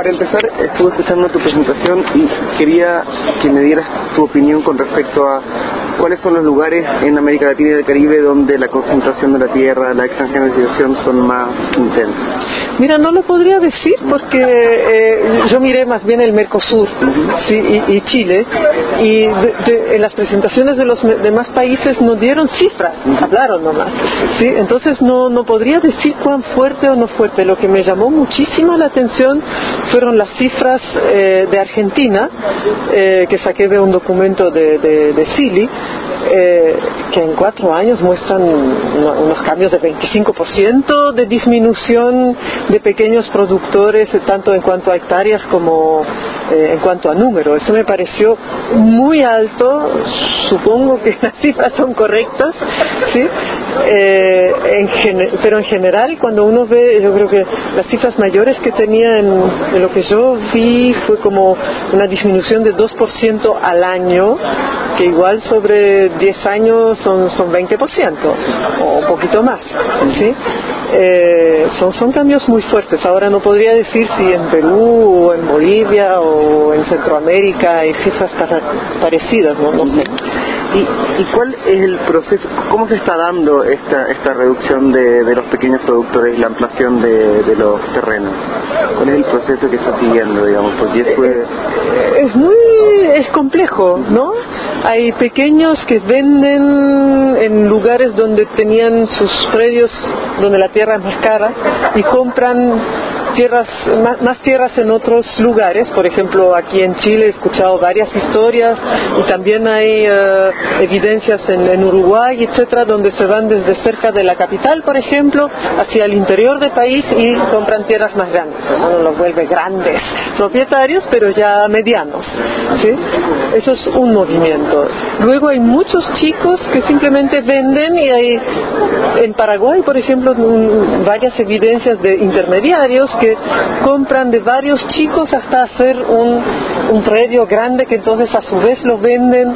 Para empezar, estuve escuchando tu presentación y quería que me dieras tu opinión con respecto a cuáles son los lugares en América Latina y el Caribe donde la concentración de la tierra, la extranjerización son más intensas. Mira, no lo podría decir porque yo miré más bien el Mercosur, sí, y Chile, y en las presentaciones de los demás países no dieron cifras, hablaron nomás, sí, entonces no podría decir cuán fuerte o no fuerte. Lo que me llamó muchísimo la atención fueron las cifras de Argentina, que saqué de un documento de Cili, que en 4 años muestran unos cambios de 25% de disminución de pequeños productores, tanto en cuanto a hectáreas como en cuanto a número. Eso me pareció muy alto, supongo que las cifras son correctas, ¿sí? Pero en general, cuando uno ve, yo creo que las cifras mayores que tenía en lo que yo vi fue como una disminución de 2% al año, que igual sobre 10 años son 20% o un poquito más, ¿sí? Son cambios muy fuertes. Ahora no podría decir si en Perú o en Bolivia o en Centroamérica hay cifras parecidas, no sé. ¿Y cuál es el proceso? ¿Cómo se está dando esta reducción de los pequeños productores y la ampliación de los terrenos? ¿Cuál es el proceso que está siguiendo, digamos? Porque es complejo, ¿no? Hay pequeños que venden en lugares donde tenían sus predios, donde la tierra es más cara, y compran más tierras en otros lugares. Por ejemplo, aquí en Chile he escuchado varias historias, y también hay evidencias en Uruguay, etcétera, donde se van desde cerca de la capital, por ejemplo, hacia el interior del país y compran tierras más grandes. Eso no los vuelve grandes propietarios, pero ya medianos, ¿sí? Eso es un movimiento. Luego hay muchos chicos que simplemente venden, y hay en Paraguay, por ejemplo, varias evidencias de intermediarios que compran de varios chicos hasta hacer un predio grande, que entonces a su vez lo venden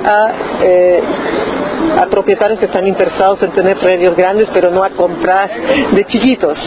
a propietarios que están interesados en tener predios grandes, pero no a comprar de chiquitos.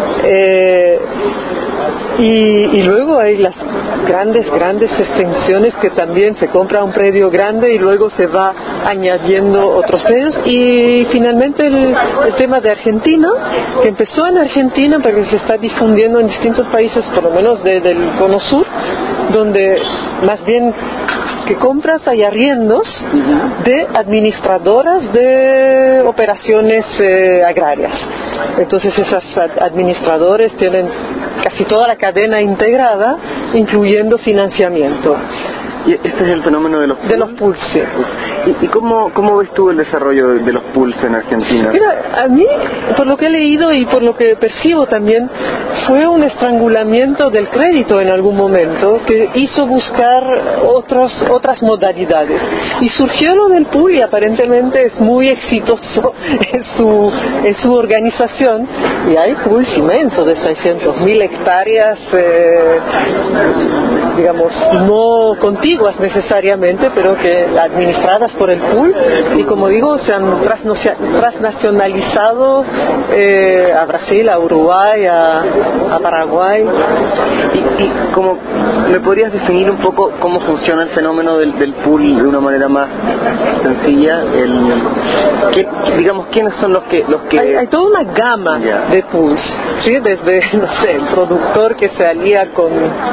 Y luego hay las grandes extensiones, que también se compra un predio grande y luego se va añadiendo otros predios. Y finalmente el tema de Argentina, que empezó en Argentina pero que se está difundiendo en distintos países, por lo menos del cono sur, donde más bien que compras hay arriendos de administradoras de operaciones agrarias. Entonces esas administradores tienen casi toda la cadena integrada, incluyendo financiamiento. ¿Y este es el fenómeno de los pools? Sí. ¿Y cómo ves tú el desarrollo de los pools en Argentina? Mira, a mí, por lo que he leído y por lo que percibo también, fue un estrangulamiento del crédito en algún momento que hizo buscar otras modalidades. Y surgió lo del pool, y aparentemente es muy exitoso en su organización. Y hay pools inmensos de 600.000 hectáreas, digamos, no contiguas necesariamente, pero que administradas por el pool, y como digo, se han transnacionalizado a Brasil, a Uruguay, a Paraguay. ¿Y cómo me podrías definir un poco cómo funciona el fenómeno del pool de una manera más sencilla? Digamos, ¿quiénes son los que... Hay toda una gama de pools, ¿sí? Desde, no sé, el productor que se alía con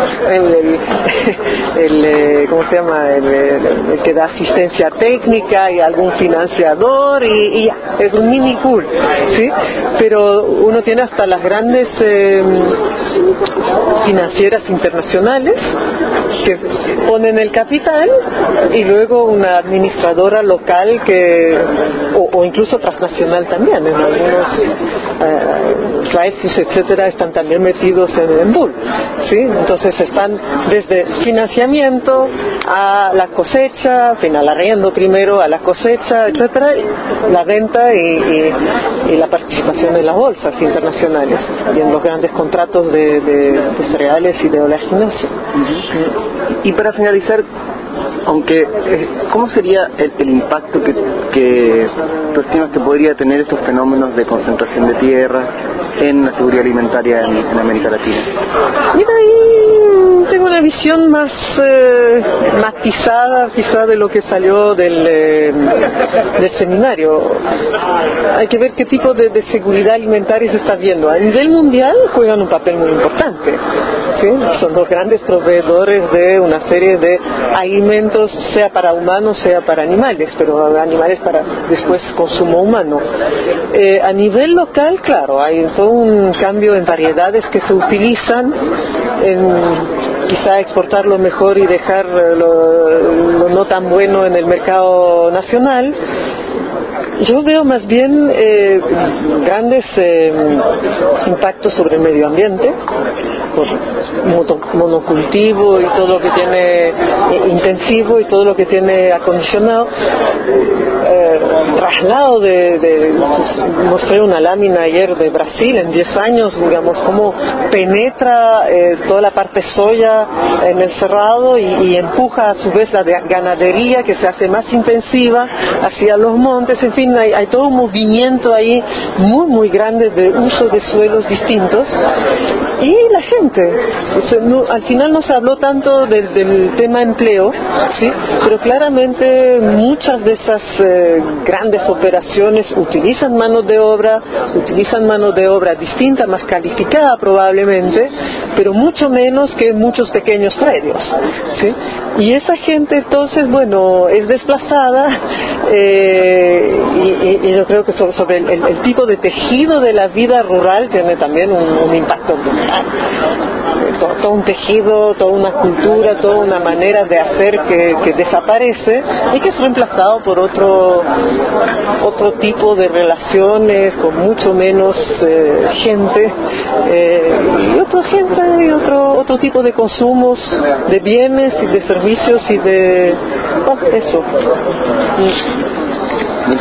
¿cómo se llama? El que da asistencia técnica, y algún financiador, y ya, es un mini pool, ¿sí? Pero uno tiene hasta las grandes financieras internacionales que ponen el capital, y luego una administradora local o incluso transnacional también. En algunos Dreyfus, etcétera, están también metidos en el pool, ¿sí? Entonces están desde financiamiento a la cosecha, al arriendo primero, a la cosecha, etcétera, la venta y la participación en las bolsas internacionales y en los grandes contratos de cereales y de oleaginosos. Y para finalizar, ¿cómo sería el impacto que tú estimas que podría tener estos fenómenos de concentración de tierra en la seguridad alimentaria en América Latina? Mira, ahí una visión más matizada quizá de lo que salió del seminario. Hay que ver qué tipo de seguridad alimentaria se está viendo. A nivel mundial juegan un papel muy importante, ¿sí? Son los grandes proveedores de una serie de alimentos, sea para humanos, sea para animales, pero animales para después consumo humano. A nivel local, claro, hay todo un cambio en variedades que se utilizan, en quizá exportar lo mejor y dejar lo no tan bueno en el mercado nacional. Yo veo más bien grandes impactos sobre el medio ambiente, por monocultivo y todo lo que tiene intensivo y todo lo que tiene acondicionado. Traslado mostré una lámina ayer de Brasil en 10 años, digamos, cómo penetra toda la parte soya en el cerrado y empuja a su vez la ganadería, que se hace más intensiva hacia los montes. En fin, hay todo un movimiento ahí muy muy grande de uso de suelos distintos. Y la gente, al final no se habló tanto del tema empleo, ¿sí? Pero claramente muchas de esas grandes operaciones utilizan mano de obra distinta, más calificada probablemente, pero mucho menos que muchos pequeños predios, ¿sí? Y esa gente entonces, bueno, es desplazada, y yo creo que sobre el tipo de tejido de la vida rural tiene también un impacto brutal. Todo un tejido, toda una cultura, toda una manera de hacer que desaparece y que es reemplazado por otro tipo de relaciones con mucho menos gente, y otro tipo de consumos de bienes y de servicios y de eso.